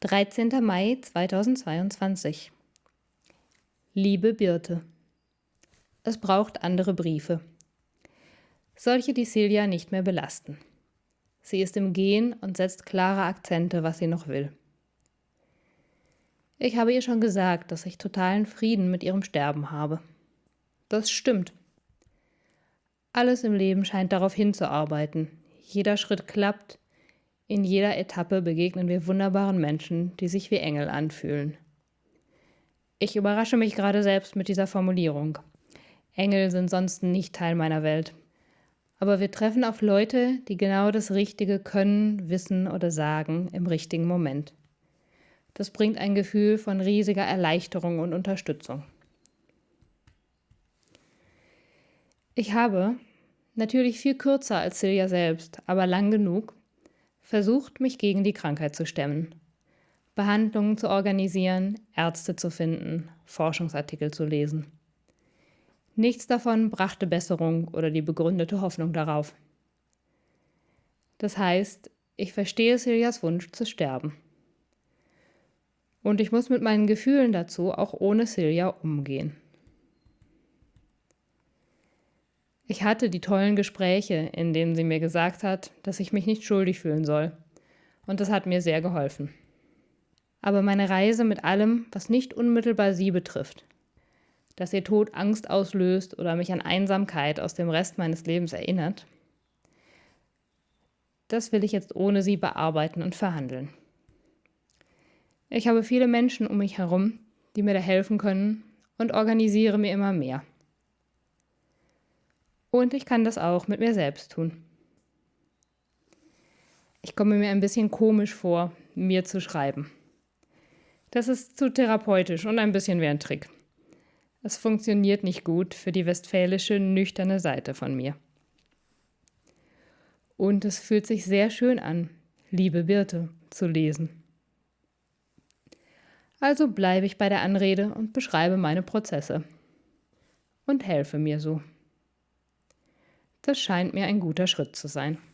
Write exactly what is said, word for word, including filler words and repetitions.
dreizehnter Mai zweitausendzweiundzwanzig. Liebe Birte, es braucht andere Briefe. Solche, die Silja nicht mehr belasten. Sie ist im Gehen und setzt klare Akzente, was sie noch will. Ich habe ihr schon gesagt, dass ich totalen Frieden mit ihrem Sterben habe. Das stimmt. Alles im Leben scheint darauf hinzuarbeiten. Jeder Schritt klappt. In jeder Etappe begegnen wir wunderbaren Menschen, die sich wie Engel anfühlen. Ich überrasche mich gerade selbst mit dieser Formulierung. Engel sind sonst nicht Teil meiner Welt. Aber wir treffen auf Leute, die genau das Richtige können, wissen oder sagen im richtigen Moment. Das bringt ein Gefühl von riesiger Erleichterung und Unterstützung. Ich habe, natürlich viel kürzer als Silja selbst, aber lang genug, versucht, mich gegen die Krankheit zu stemmen. Behandlungen zu organisieren, Ärzte zu finden, Forschungsartikel zu lesen. Nichts davon brachte Besserung oder die begründete Hoffnung darauf. Das heißt, ich verstehe Siljas Wunsch zu sterben. Und ich muss mit meinen Gefühlen dazu auch ohne Silja umgehen. Ich hatte die tollen Gespräche, in denen sie mir gesagt hat, dass ich mich nicht schuldig fühlen soll. Und das hat mir sehr geholfen. Aber meine Reise mit allem, was nicht unmittelbar sie betrifft, dass ihr Tod Angst auslöst oder mich an Einsamkeit aus dem Rest meines Lebens erinnert, das will ich jetzt ohne sie bearbeiten und verhandeln. Ich habe viele Menschen um mich herum, die mir da helfen können und organisiere mir immer mehr. Und ich kann das auch mit mir selbst tun. Ich komme mir ein bisschen komisch vor, mir zu schreiben. Das ist zu therapeutisch und ein bisschen wie ein Trick. Es funktioniert nicht gut für die westfälische, nüchterne Seite von mir. Und es fühlt sich sehr schön an, liebe Birte, zu lesen. Also bleibe ich bei der Anrede und beschreibe meine Prozesse. Und helfe mir so. Das scheint mir ein guter Schritt zu sein.